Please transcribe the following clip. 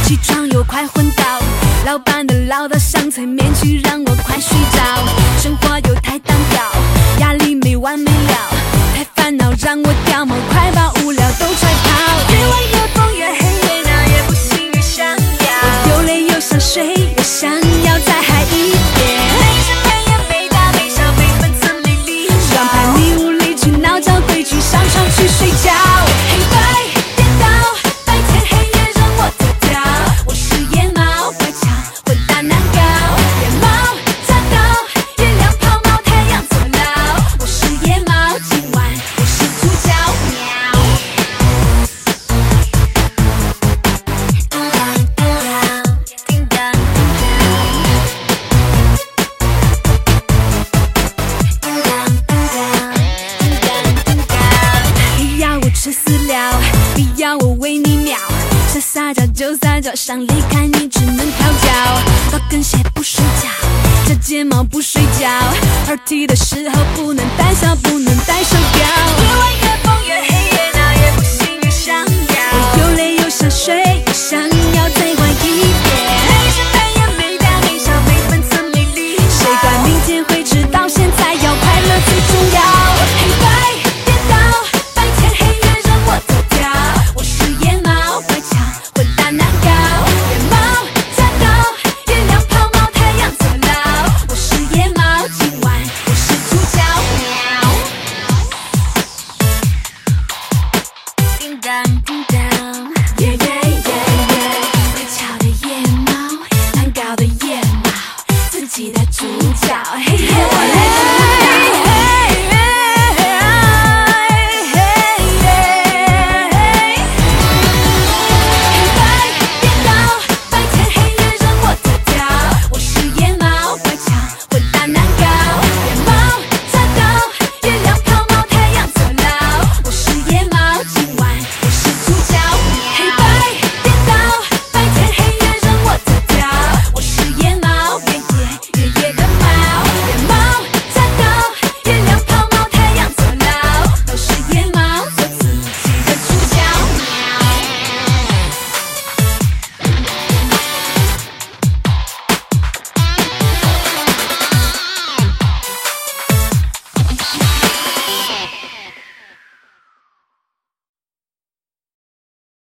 起床又快昏倒，老板的唠叨像催眠曲，让我快睡着。生活又太单调，压力没完没了，太烦恼让我掉毛，快把无聊都拽跑。越晚越疯越黑越闹，越不行越想要，我又累又想睡，越想要再嗨一点。没吃没烟没大没小没分寸没理由，让叛逆无理取闹找规矩上床去睡觉。黑白颠倒，白天黑夜让我走掉，我是夜猫乖巧混蛋难搞，夜猫驾到，月亮抛锚太阳坐牢，我是夜猫今晚我是主角喵。叮当叮当你要我吃饲料，你要我喂你喵，想撒娇就撒娇，想离开你只能调教。高跟鞋不睡觉，假睫毛不睡觉，party的时候不能胆小，不能戴手表。越晚越疯越黑。